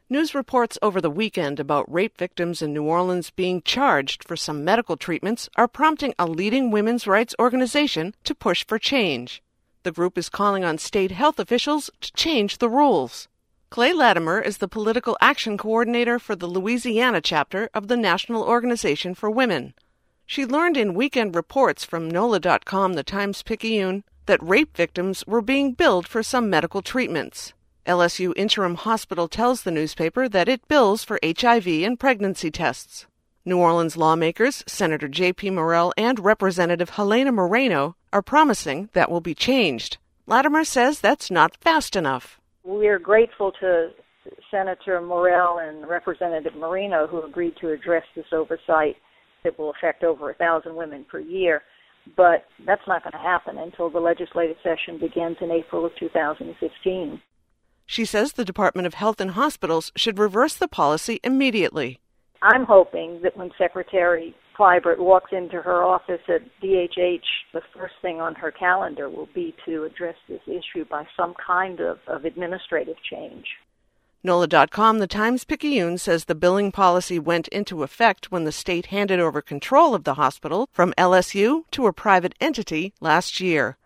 News reports over the weekend about rape victims in New Orleans being charged for some medical treatments are prompting a leading women's rights organization to push for change. The group is calling on state health officials to change the rules. Clay Latimer is the political action coordinator for the Louisiana chapter of the National Organization for Women. She learned in weekend reports from NOLA.com, the Times-Picayune, that rape victims were being billed for some medical treatments. LSU Interim Hospital tells the newspaper that it bills for HIV and pregnancy tests. New Orleans lawmakers, Senator J.P. Morrell and Representative Helena Moreno, are promising that will be changed. Latimer says that's not fast enough. We're grateful to Senator Morrell and Representative Moreno, who agreed to address this oversight that will affect over 1,000 women per year. But that's not going to happen until the legislative session begins in April of 2015. She says the Department of Health and Hospitals should reverse the policy immediately. I'm hoping that when Secretary Clybert walks into her office at DHH, the first thing on her calendar will be to address this issue by some kind of administrative change. NOLA.com, the Times-Picayune, says the billing policy went into effect when the state handed over control of the hospital from LSU to a private entity last year.